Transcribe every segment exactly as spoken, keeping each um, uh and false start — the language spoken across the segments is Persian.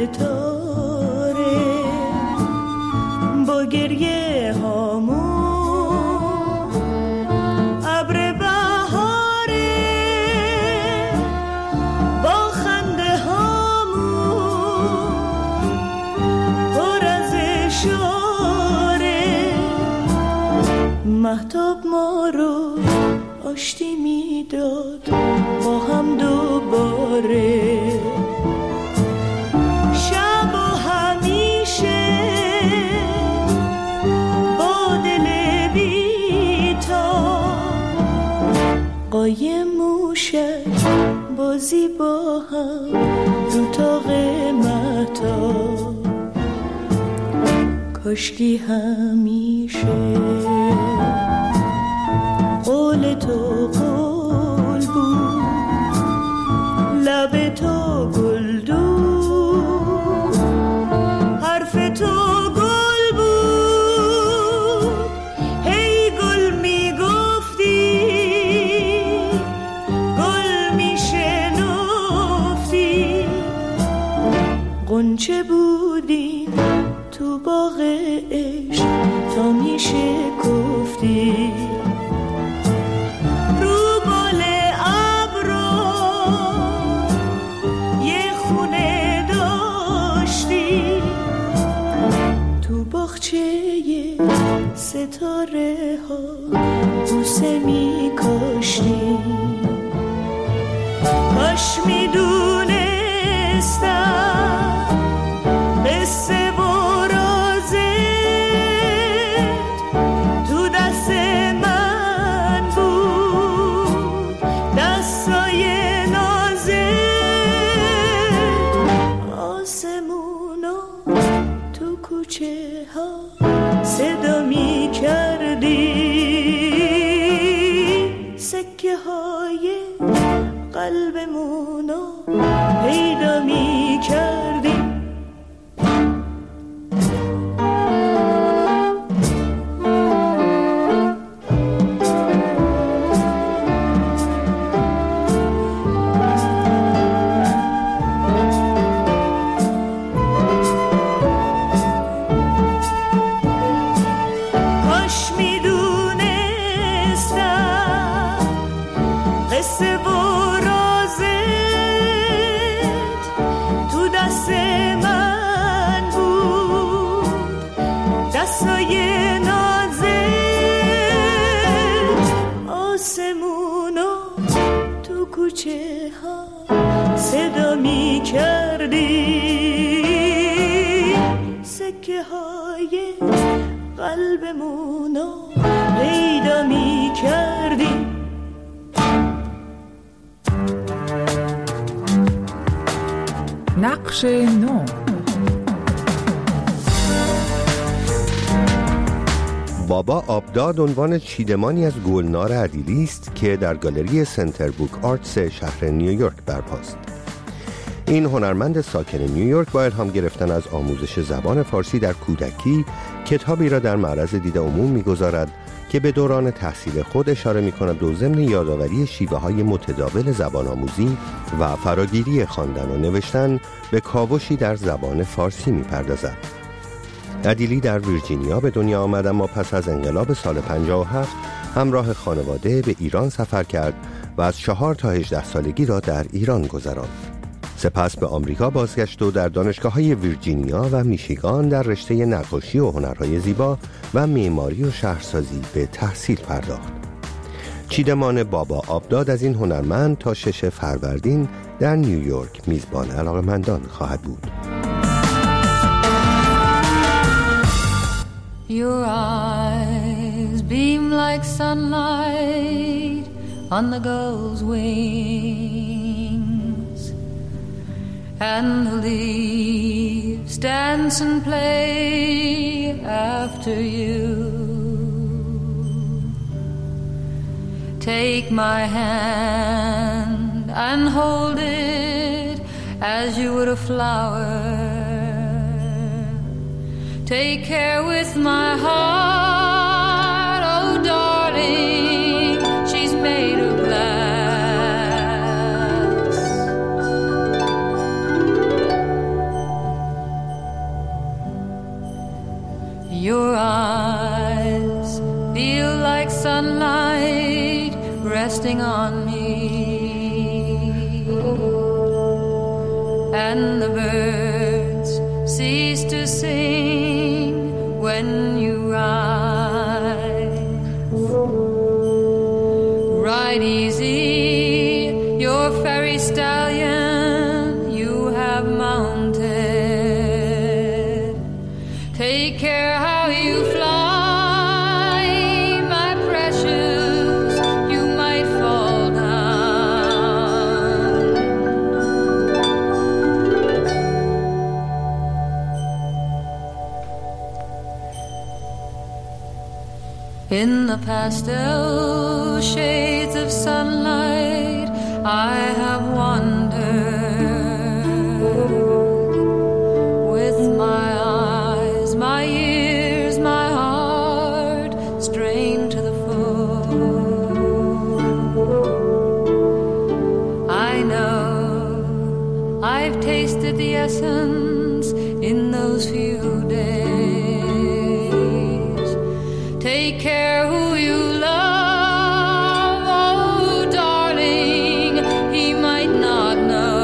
ستاره با گریه هامون ابر بهاره با خنده هامون پر از اشاره مهتاب ما رو آشتی میداد با هم دوباره شب و همیشه با دل بی‌تا قایم موشک بازی با هم رو تاق مهتاب کاشکی همیشه قول تو قول بود لب تو گلدون حرف تو گل بود هی گل میگفتی گل میشنفتی غنچه بودی تو باغ عشق تا میشکفتی ستاره ها بوسه می کاشتی کاش می دونستم قصه و رازت تو دست من بود دستای نازت آسمونا تو کوچه ها صدا می کردی سکه های قلبمونو پیدا می کردی صدا می کردی سکه های قلبمونو پیدا می کردی نقش نو. بابا آبداد عنوان چیدمانی از گلنار عدیلی است که در گالری سنتر بوک آرتس شهر نیویورک برپاست. این هنرمند ساکن نیویورک با الهام گرفتن از آموزش زبان فارسی در کودکی کتابی را در معرض دید عموم می‌گذارد که به دوران تحصیل خود اشاره می‌کند و ضمن یادآوری شیوه‌های متداول زبان آموزی و فراگیری خواندن و نوشتن به کاوشی در زبان فارسی می‌پردازد. عدیلی در ویرجینیا به دنیا آمد اما پس از انقلاب سال پنجاه و هفت همراه خانواده به ایران سفر کرد و از چهار تا هجده سالگی را در ایران گذراند. سپس به آمریکا بازگشت و در دانشگاه‌های ویرجینیا و میشیگان در رشته نقاشی و هنرهای زیبا و معماری و شهرسازی به تحصیل پرداخت. چیدمان بابا آبداد از این هنرمند تا شش فروردین در نیویورک میزبان علاقه‌مندان خواهد بود. Your eyes beam like sunlight on the gull's wings, and the leaves dance and play after you. Take my hand and hold it as you would a flower. Take care with my heart, oh darling, she's made of glass. Your eyes feel like sunlight resting on me, and the birds cease to sing when you rise. Ride easy, your fairy stallion you have mounted. Take care how you fly, my precious, you might fall down. In the pastel shades of sunlight I have wandered, with my eyes, my ears, my heart strained to the full. I know I've tasted the essence in those few days. Take care who you love, oh darling, he might not know.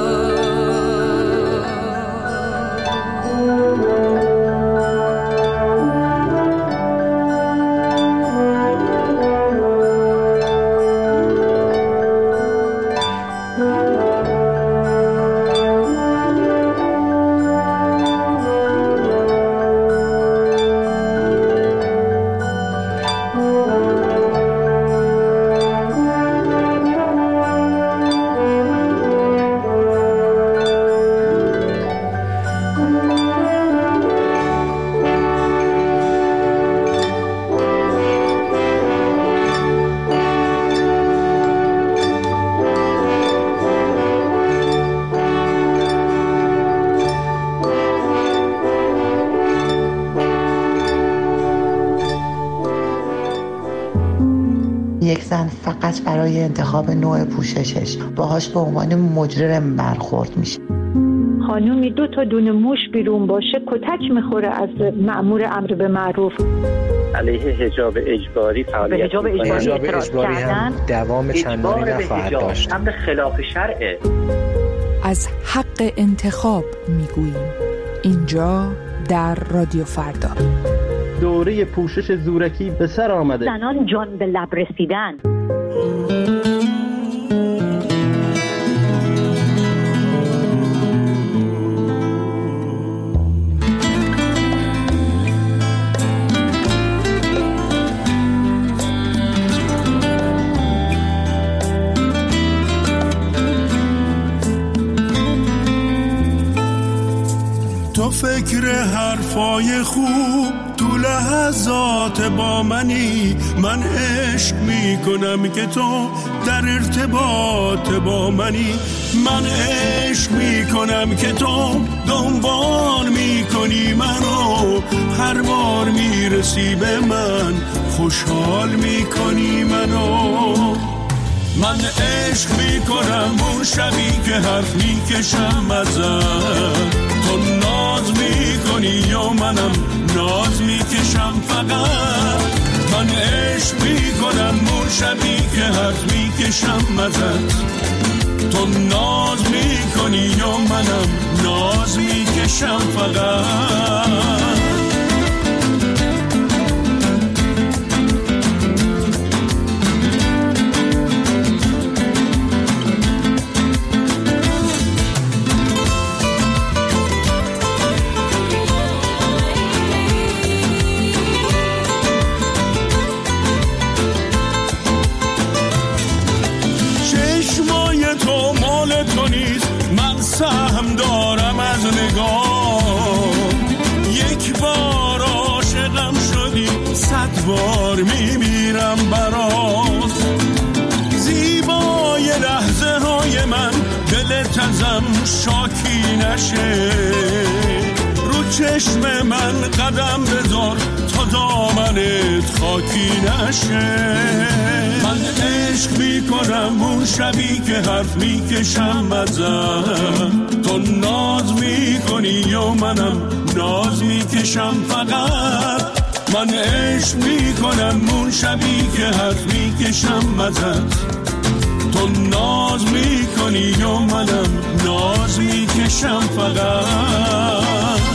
یک زن فقط برای انتخاب نوع پوششش باهاش به عنوان مجرم برخورد میشه. خانومی دو تا دونه موش بیرون باشه کتک میخوره از مأمور امر به معروف. علیه حجاب اجباری فعالیت حجاب اجباری, حجاب اجباری هم دوام چندانی نخواهد داشت. امر خلاف شرعه. از حق انتخاب میگوییم اینجا در رادیو فردا. دوره پوشش زورکی به سر آمده. زنان جان به لب رسیدن. تو فکر حرفای خوب تو لحظات با منی، من عشق میکنم که تو در ارتباط با منی، من عشق میکنم که تو دنبال میکنی منو، هر بار میرسی به من خوشحال میکنی منو. من عشق میکنم اون شبی که حرف میکشم ازت، تو ناز میکنی یا منم ناز میکشم فقط. من عشق میکنم اون شبی که حرف میکشم ازت، تو ناز میکنی یا منم ناز میکشم فقط. سهم دارم از نگاه، یک بار عاشقم شدی صد بار میمیرم برات. زیبای لحظه های من دلت ازم شاکی نشه، رو چه چشم من قدم بذار تا دامنت خاکی نشه. من عشق میکنم اون شبی که حرف میکشم ازم، تو ناز میکنی و منم ناز میکشم فقط. من عشق میکنم اون شبی که حرف میکشم ازت، تو ناز میکنی و منم ناز میکشم فقط.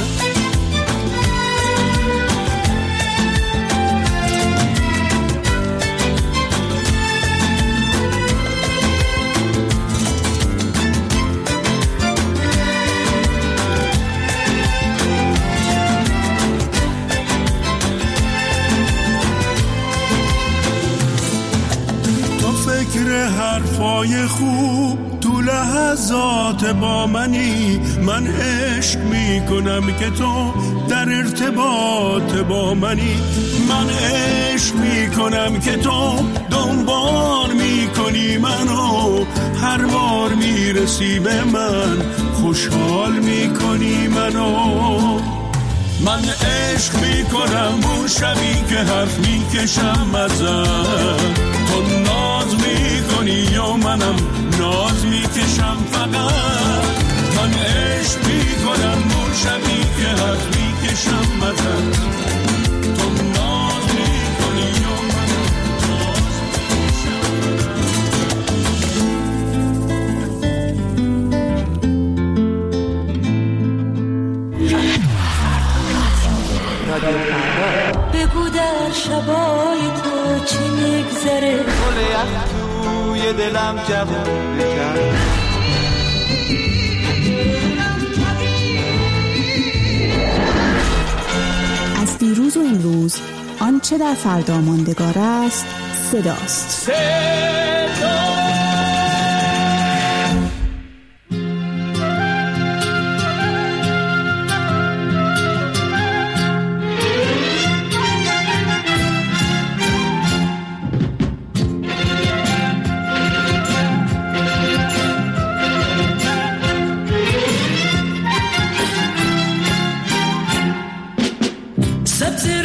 حرفای خوب تو لحظات با منی، من عشق میکنم که تو در ارتباط با منی. من عشق میکنم که تو دنبال میکنی منو، هر بار میرسی به من خوشحال میکنی منو. من عشق میکنم اون شبی که حرف میکشم ازم، تو ناز میکنی و منم ناز میکشم فقط. من عشق میکنم اون شبی که حرف میکشم ازم، تو ناز میکنی و منم ناز میکشم. بگو در شبای تو چی میگذره، گل یخ توی دلم جوون کرد. از دیروز و امروز آنچه در فردا ماندگار است صداست. صدا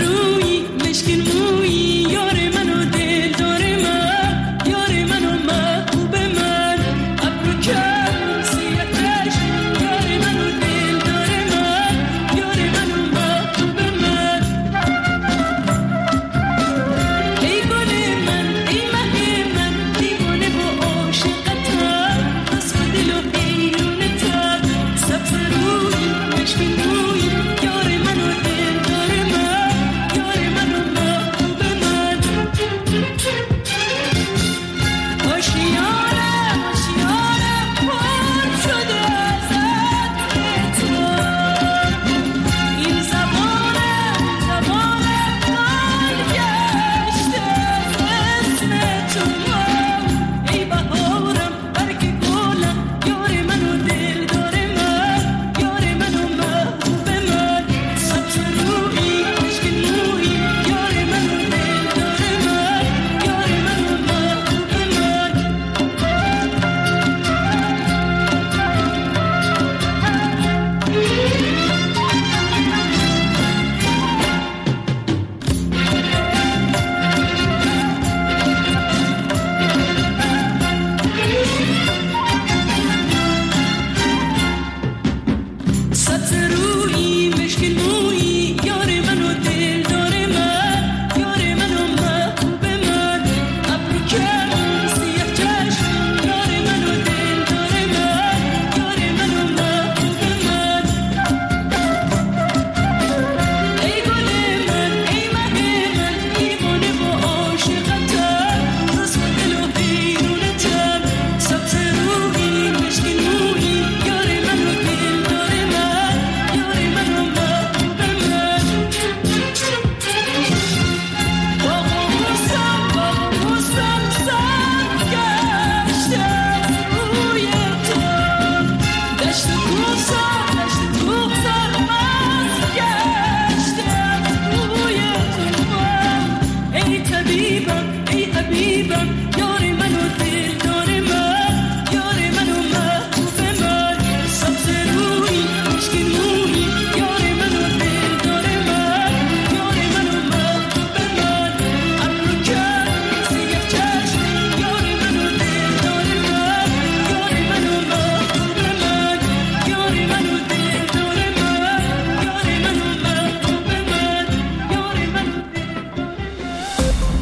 روی مشکین موی یار منو دل داره من، یار منو من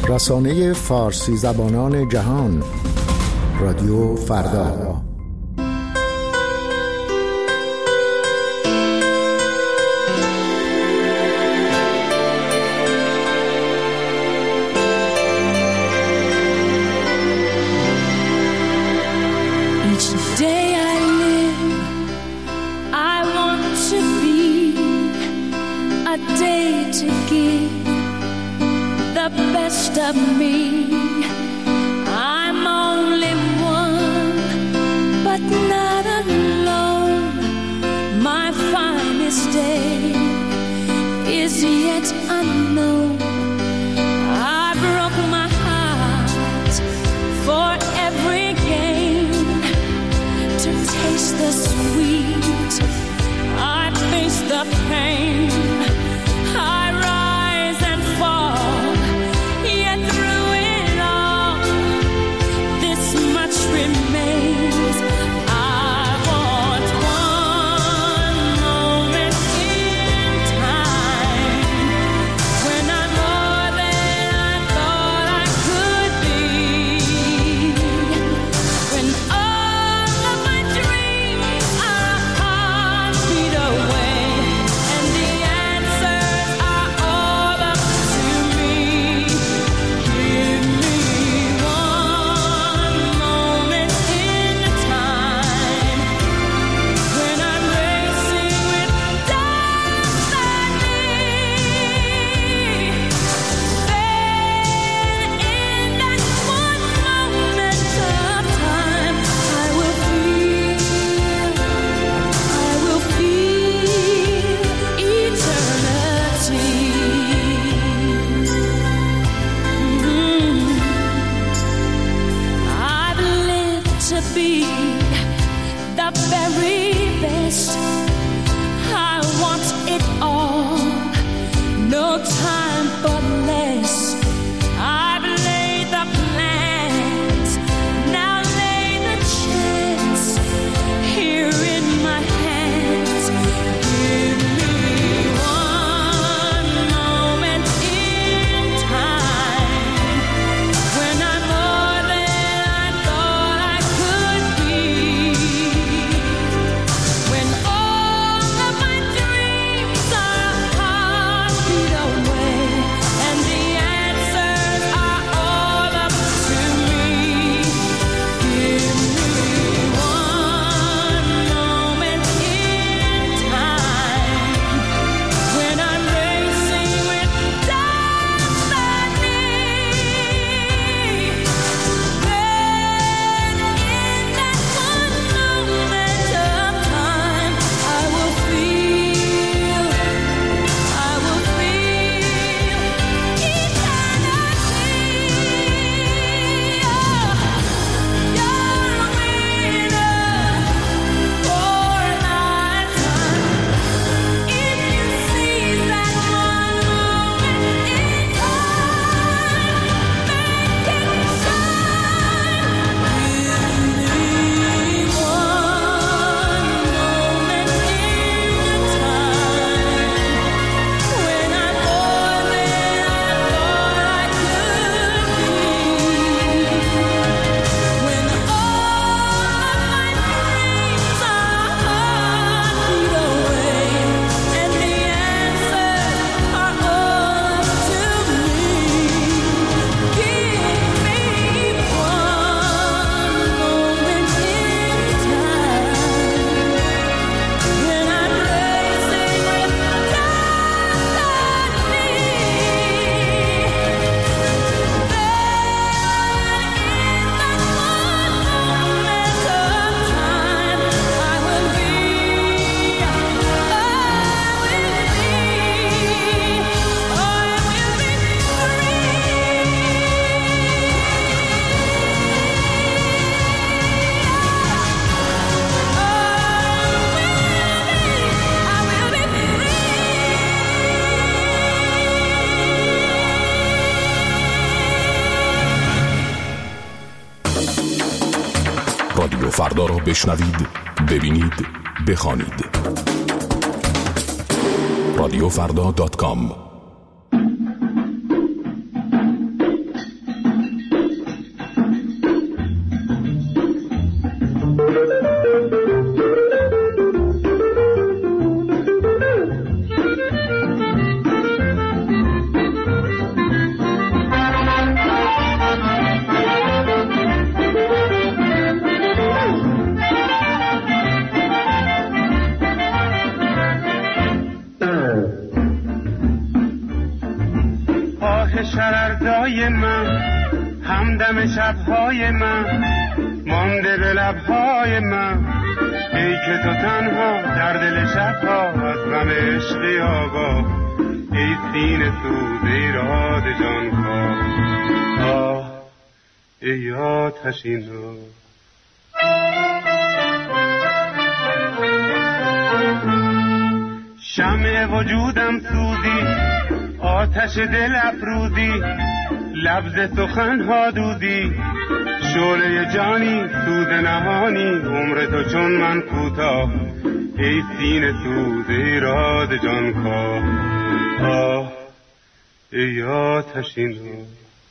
رسانه فارسی زبانان جهان، رادیو فردا. Of me, I'm only one, but not alone. My finest day is yet unknown. I broke my heart for every gain, to taste the sweet. I face the pain. I rise and fall. Remains. I want one moment in time when I'm more than I thought I could be, when all of my dreams are a heartbeat away and the answers are all up to me. Give me one moment in time when I'm racing with destiny. Then in that one moment of time, I will feel, I will feel eternity. Mm. I've lived to be the very best. I want it all, no time for less. I've laid the plans, now lay the chance here in my hands. Give me one moment in time when I'm more than I thought I could be, when all of my dreams are a heartbeat away and the answers are all up to me. Give me one moment in time when I'm racing with destiny. Then in that one moment of time, I will feel, I will feel eternity. You're a winner for a lifetime if you seize that one moment in time. Make it shine. Give me one moment in time when I'm more than I thought I could be, when all of my dreams are a heartbeat away and the answers are all up to me. Give me one moment in time when I'm racing with destiny. رادیو فردا را بشنوید، ببینید، بخوانید. رادیو فردا دات کام شرردای من، همدم شبهای من، مانده به لبهای من. ای که تو تنها در دل شبها از غم عشقی آگاه، ای سینه سوز ای راد جان کا. آه ای آتشین رو شمع وجودم سوزی، آتش دل افروزی، لبز سخنها دودی، شعله جانی سوز نهانی، عمر تو چون من کوتاه، ای سینه سوز ای راد جان کا. آه ای آتشین رو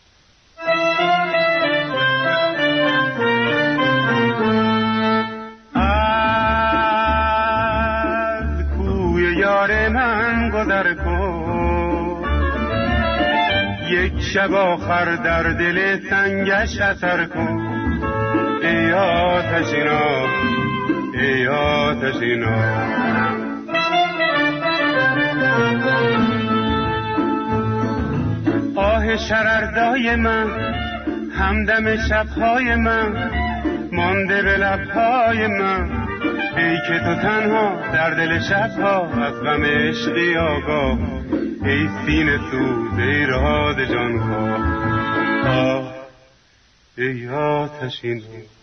من گذر کن، یک شب آخر در دل سنگش اثر کن. ای آتشینا ای آتشینا، آه شرردای من، همدم شبهای من، مانده به لبهای من. ای که تو تنها در دل شبها از غم عشقی آگاه، ای سینه سوز ای راد جان کا. آه ای آتشین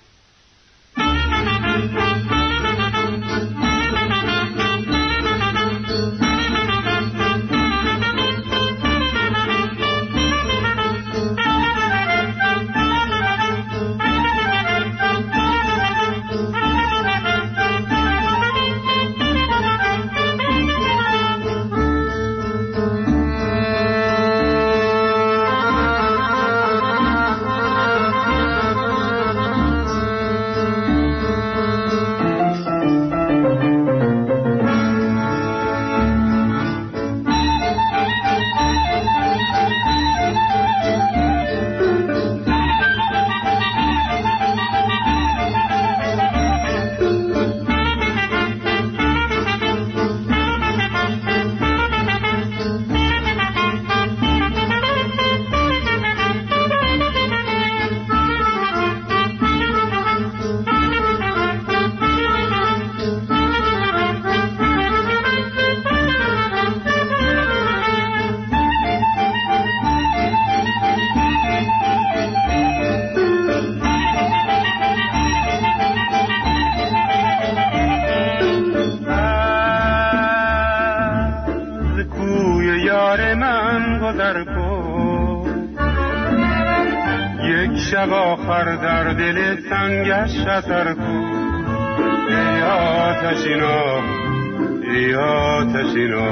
شب آخر در دل سنگش اثر کن. ای آتشینا ای آتشینا،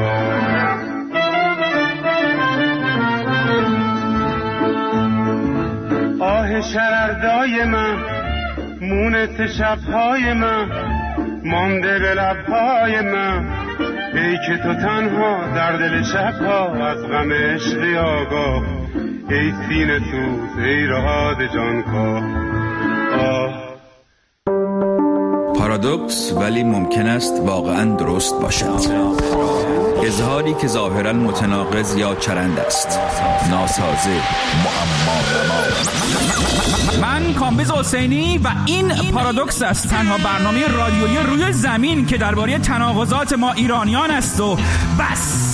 آه شرردای من، مونت شبهای من، مانده به لبهای من. ای که تو تنها در دل شبها از غم عشقی آگاه، ای سینه سوز ای راد جان کا. آه پارادوکس ولی ممکن است واقعا درست باشد. اظهاری که ظاهرا متناقض یا چرند است، ناسازه، معما. من کامبیز حسینی و این پارادوکس است، تنها برنامه رادیویی روی زمین که درباره تناقضات ما ایرانیان است و بس.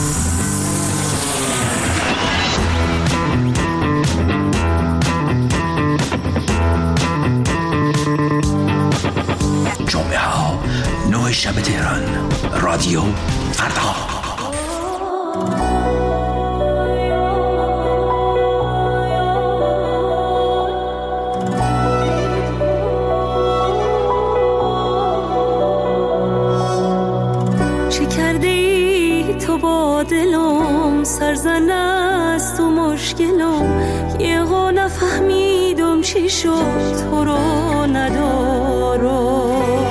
جمعه ها نه شب تهران، رادیو فردا. چه کرده ای تو با دلم، سرزن است و مشکلم، یه ها نفهمیدم چی شد تو رو ندارم.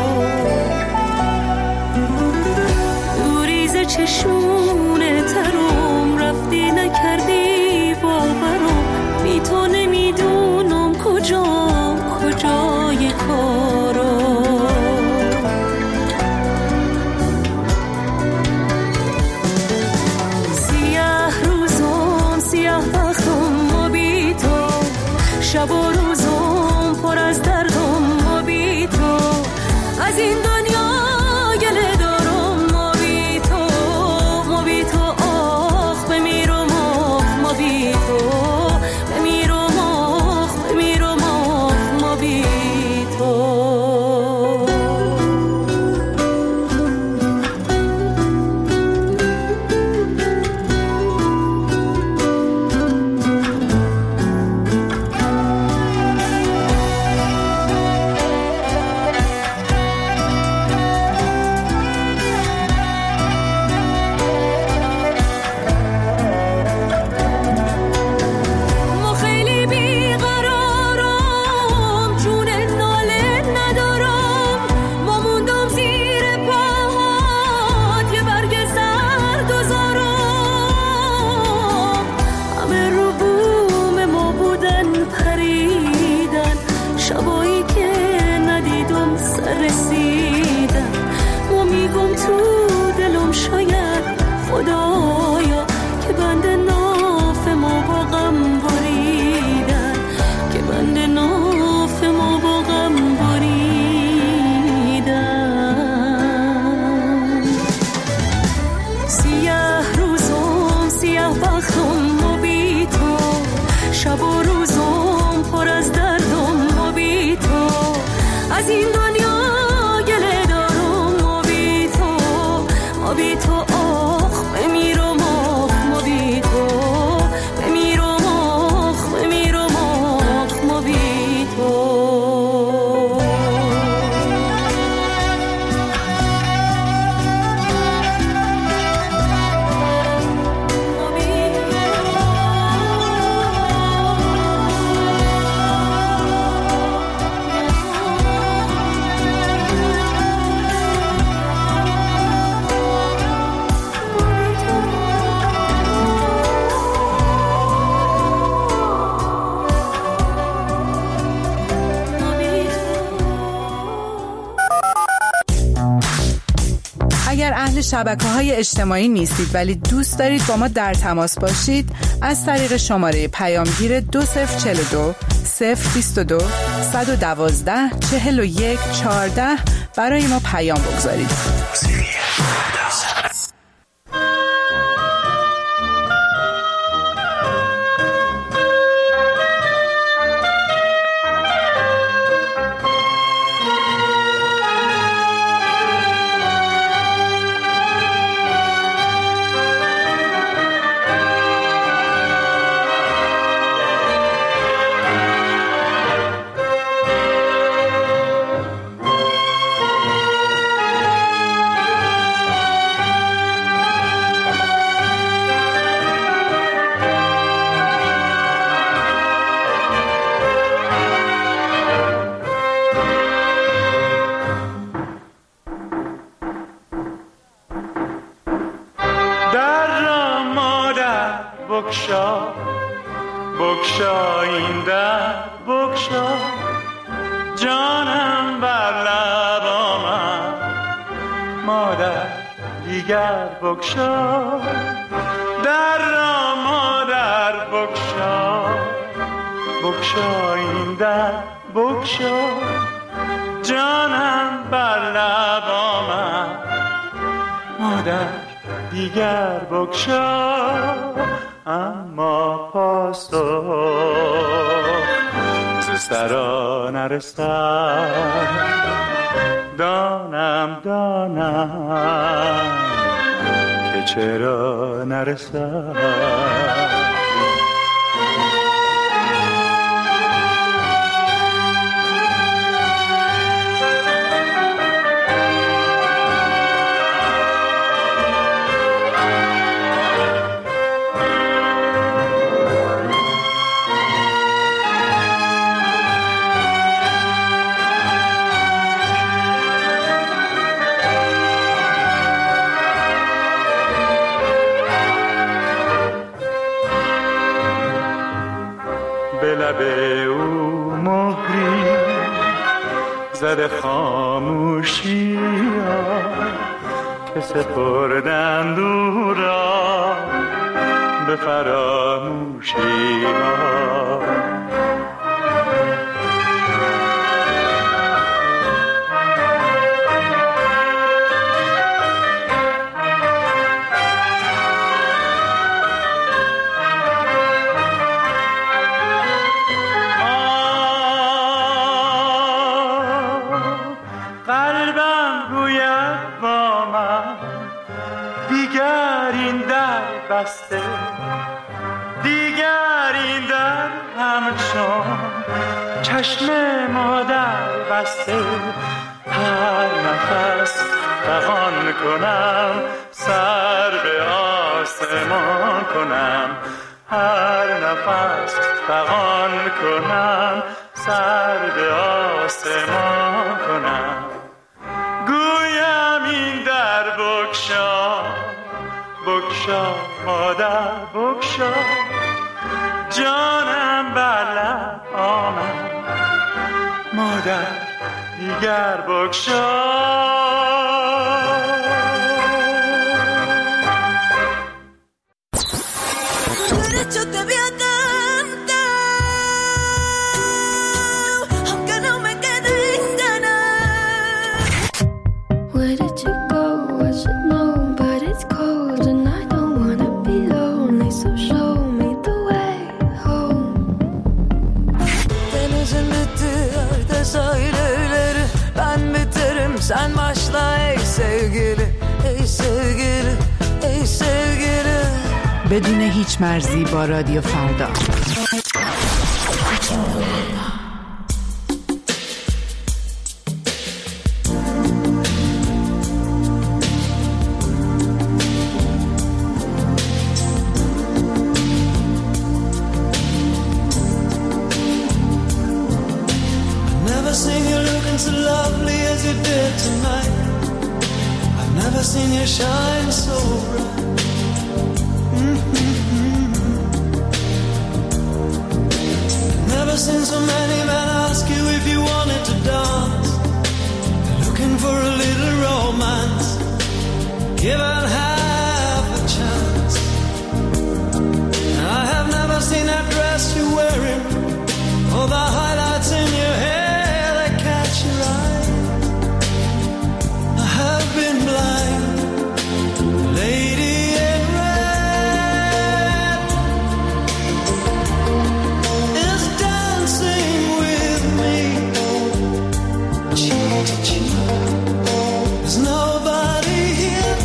دوریز چشمونه ترم، رفتی نکردی باورم، بی تو نمیدونم کجام کجای کارم. سیاه روزم سیاه وقت سیاه روزم سیاه بختم و بی تو، شب و روزم پر از دردم و بی تو، از این دنیا گله دارم و بی تو، و بی تو آخ بمیرم آخ و بی تو، بمیرم آخ بمیرم آخ و بی تو. اگر اهل شبکه‌های اجتماعی نیستید ولی دوست دارید با ما در تماس باشید، از طریق شماره پیامگیر دو صفر چهل و دو صفر بیست و دو صد و دوازده چهل و یک چهارده برای ما پیام بگذارید. بگشا بگشا این در بگشا، جانم بر لب آمد مادر دیگر بگشا، در را مادر بگشا بگشا این در بگشا، جانم بر لب آمد مادر دیگر بگشا. اما پاسخ ز سرا نرسد، دانم دانم که چرا نرسد. به او مهری زده خاموشی ها که سپردند او را به فراموشی ها. بسته دیگر این در همچون چشم مادر بسته، هر نفس فغان کنم سر به آسمان کنم، هر نفس فغان کنم سر به آسمان کنم، گویم این در بگشا بگشا مادر بگشا، جانم بر لب آمد مادر دیگر بگشا. Where did you go? I should know, but it's cold. بدون هیچ مرزی با رادیو فردا. Shine so bright. Mm-hmm. Never seen so many men ask you if you wanted to dance. Looking for a little romance, given half a chance. I have never seen that dress you're wearing, or the highlights in your hair that catch your eye. I have been blind. Lady in red is dancing with me, cheek to cheek. There's nobody here.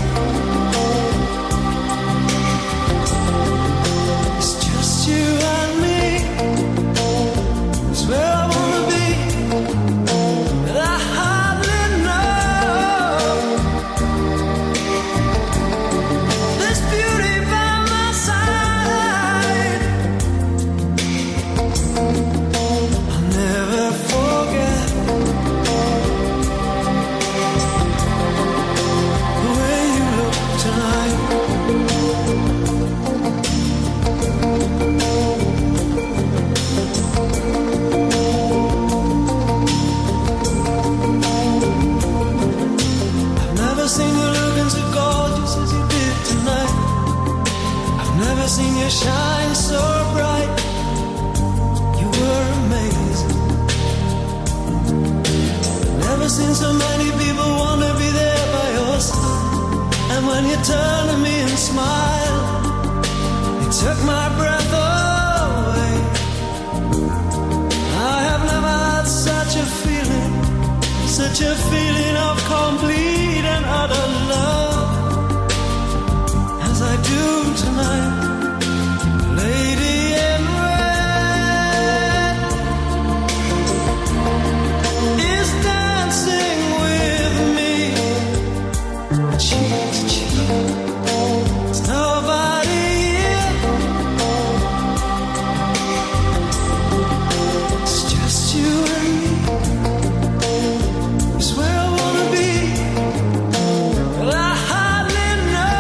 It's just you and me. It's where I wanna be, but I hardly know. Seen you shine so bright. You were amazing. Never seen so many people want to be there by your side. And when you turn to me and smile, it took my breath away. I have never had such a feeling, such a feeling of complete and utter love as I do tonight. Lady in red is dancing with me, cheek to cheek. There's nobody here. It's just you and me. It's where I wanna be, but I hardly know.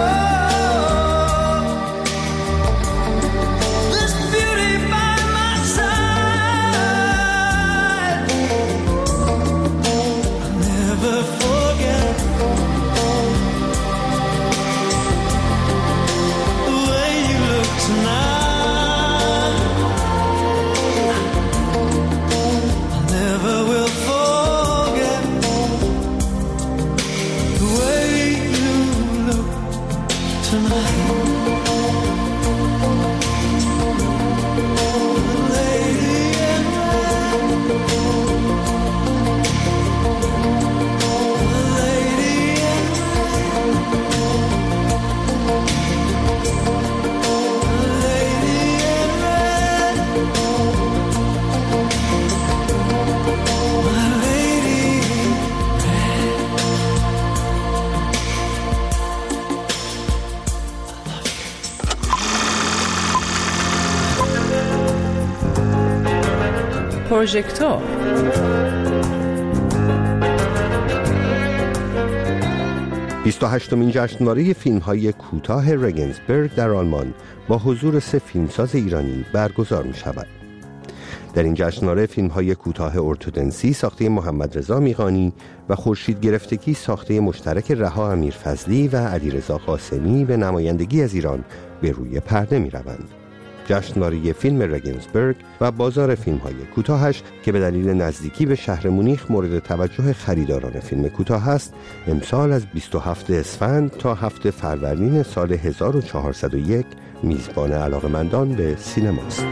پروژکتور بیست و هشتمین جشنواره فیلم‌های کوتاه رگنسبرگ در آلمان با حضور سه فیلمساز ایرانی برگزار می‌شود. در این جشنواره فیلم‌های کوتاه ارتودنسی ساخته محمد رضا میغانی و خورشید گرفتگی ساخته مشترک رها امیرفضلی و علیرضا قاسمی به نمایندگی از ایران به روی پرده می‌روند. جشنواره فیلم رگنسبرگ و بازار فیلم‌های کوتاهش که به دلیل نزدیکی به شهر مونیخ مورد توجه خریداران فیلم کوتاه است، امسال از بیست و هفتم اسفند تا هفتم فروردین سال هزار و چهارصد و یک میزبان علاقه‌مندان به سینماست.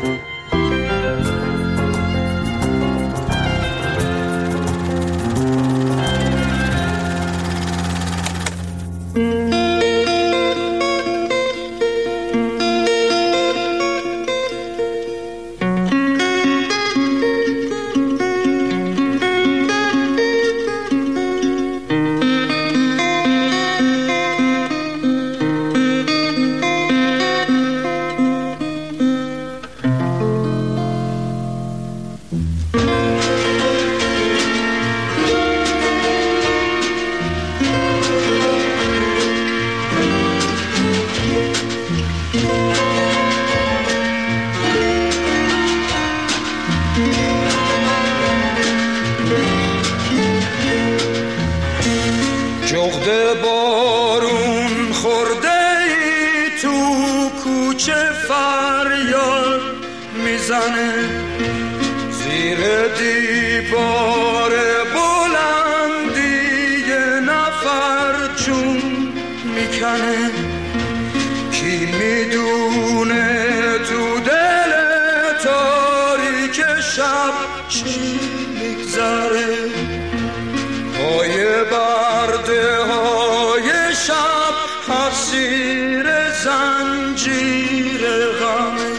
کوچه فریاد میزنه، زیر دیوار بلندی یه نفر جون میکنه. کی میدونه تو دل تاریک شب چی میگذره، پای برده های شب اسیر زنجیر غمه.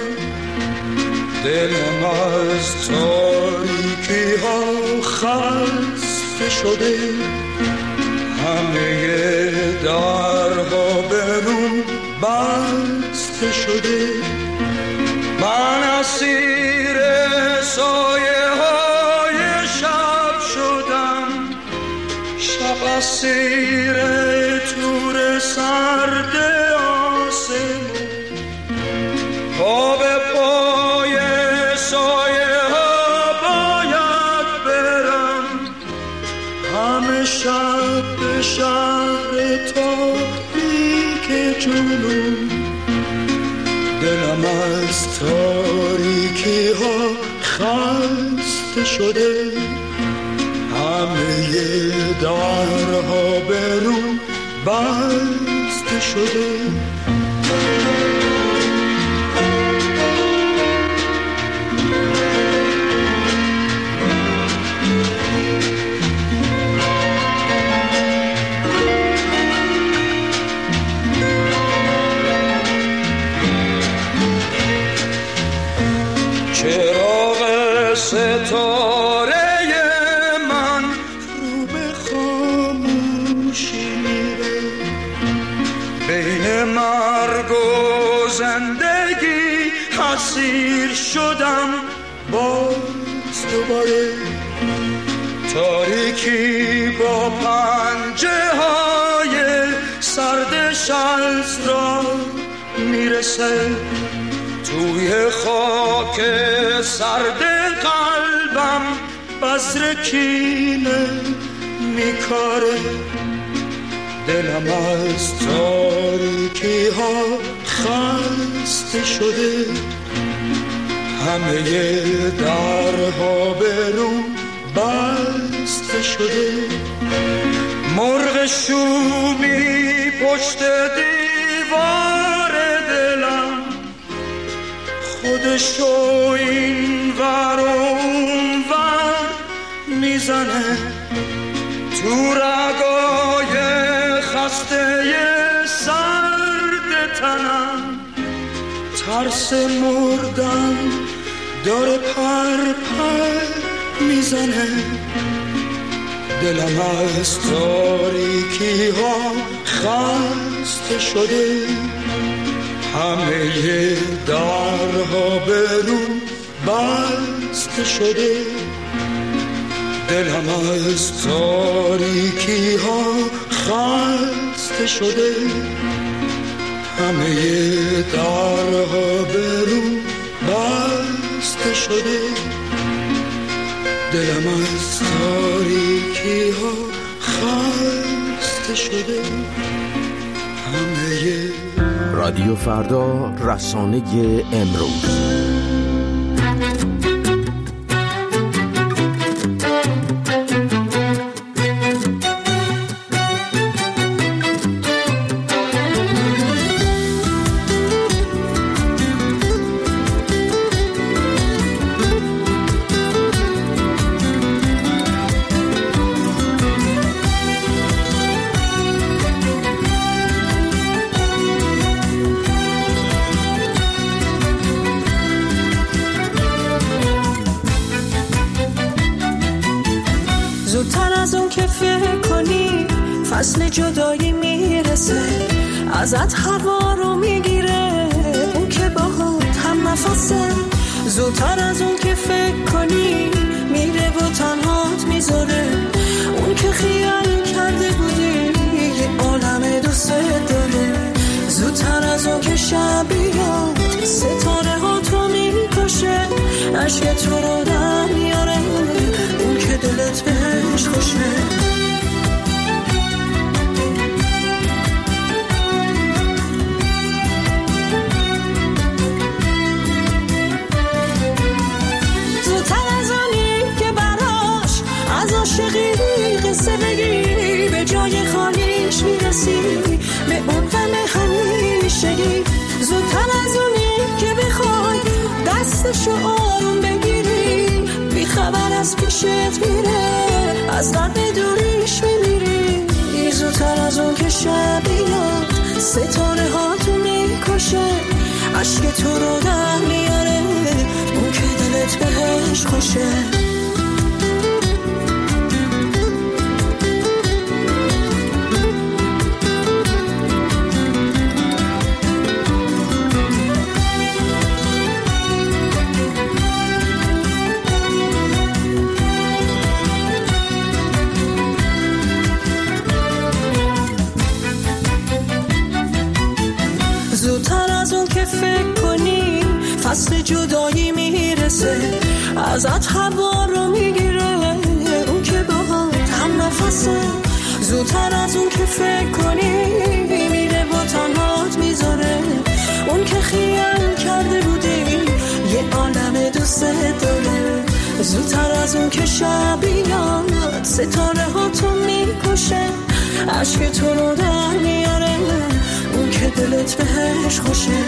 دلم از تاریکی ها خسته شده، همه درها به روم بسته شده. من اسیر سایه های شب شدم، شب اسیر تور سرد آسمون. پا به پای سایه ها باید برم، همه شب به شهر تاریک جنون. دلم از تاریکی ها خسته شده، همه درها به روم بسته شده. چراغ ستاره من رو به خاموشی میره، بین مرگ و زندگی اسیر شدم باز دوباره. تاریکی با پنجه های سردش از را میرسه، توی خاک سرد قلبم بذر کینه میکاره. دلم از تاریکی ها خسته شده، همه درها به روم بسته شده. مرغ شومی پشت دیوار دلم، خودشو این ور و اون ور میزنه. تو رگای خسته سرد تنم ترس مردن داره پر پر میزنه. دلم از تاریکی ها خسته شده، همه درها به روم بسته شده. دلم از تاریکی ها خسته شده، همه درها به روم بسته شده. دلم از تاریکی ها خسته شده، همه. رادیو فردا، رسانه امروز. فصل جدایی میرسه، ازت هوا رو میگیره، اون که باهات هم نفسه. زودتر از اون که فکر کنی میره و تنهات میذاره، اون که خیال کرده بودی یه عالم دوست داره. زودتر از اون که شب بیاد ستاره ها تو میکشه، عشق تو رو در میاره، اون که دلت بهش خوشه. اشک تو رو در میاره اون که دلت بهش خوشه. زودتر از اون که فکر کنی فصل جدایی میرسه، ازت هوا رو میگیره اون که باهات هم نفسه. زودتر از اون که فکر کنی میره با تنهات میذاره، اون که خیال کرده بودی یه عالم دوست داره. زودتر از اون که شب بیاد ستاره ها تو میکشه، عشق تو رو در میاره اون که دلت بهش خوشه.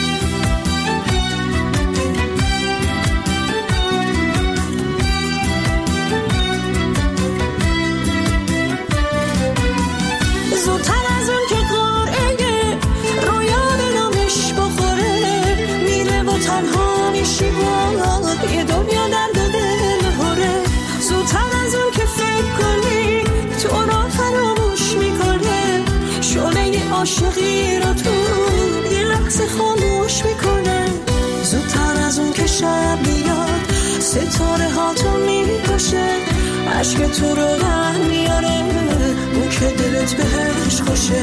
زودتر از اون که قرعه رویا به نامش بخوره، میره و تنها میشی با یه دنیا درد و دل هره. زودتر از اون که فکر کنی تو رو فراموش میکنه، شعله عاشقی رو تو یه لحظه خاموش میکنه. زودتر از اون که شب میاد ستاره ها تو میکشه، عشق تو رو در میاره اون که دلت بهش خوشه.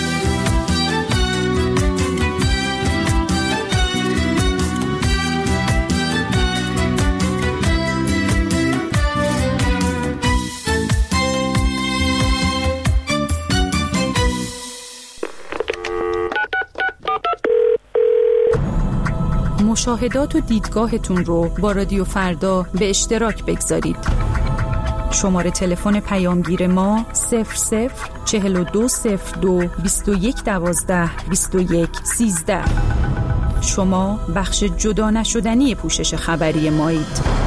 مشاهدات و دیدگاهتون رو با رادیو فردا به اشتراک بگذارید. شماره تلفن پیامگیر ما صفر صفر چهل و دو صفر دو بیست و یک دوازده بیست و یک سیزده. شما بخش جدا نشدنی پوشش خبری مایید.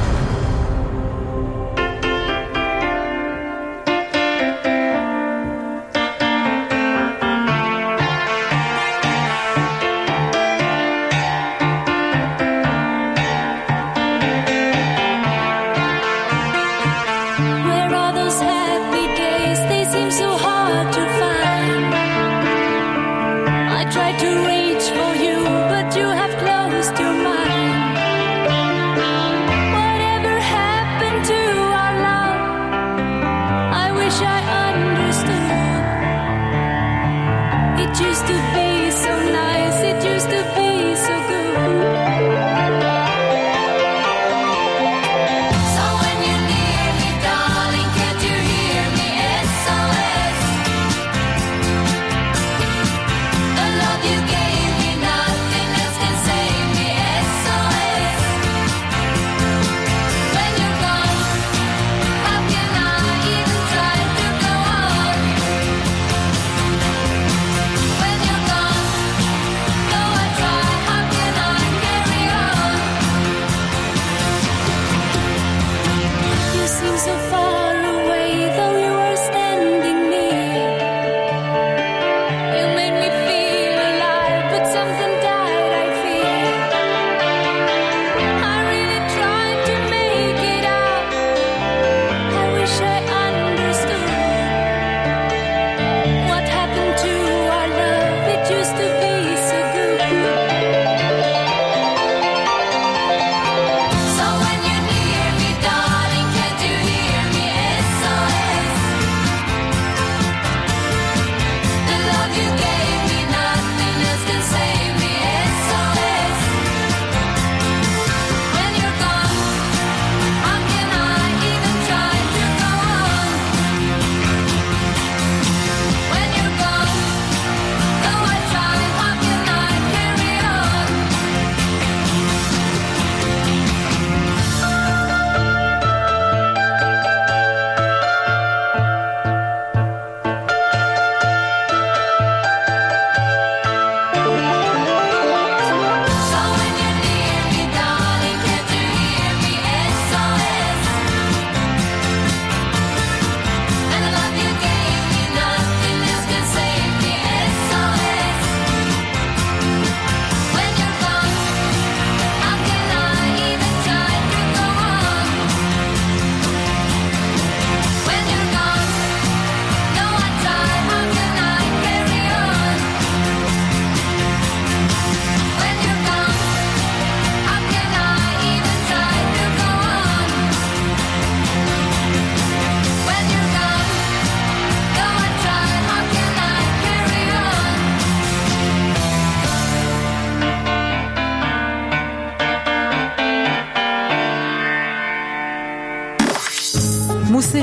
What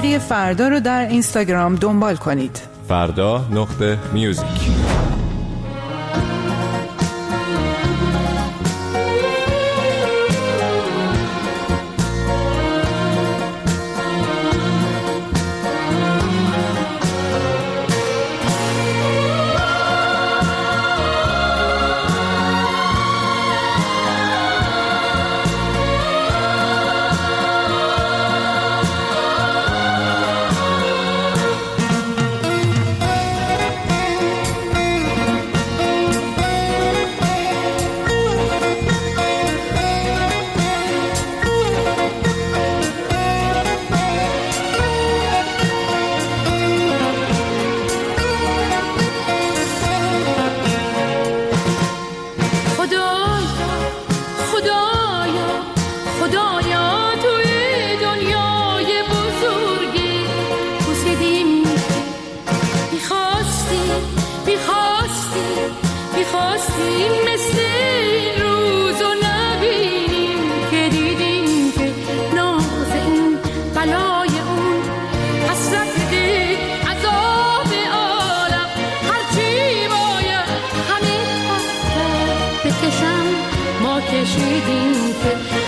شماره فردا رو در اینستاگرام دنبال کنید. فردا نقطه میوزیک. کشیدیم که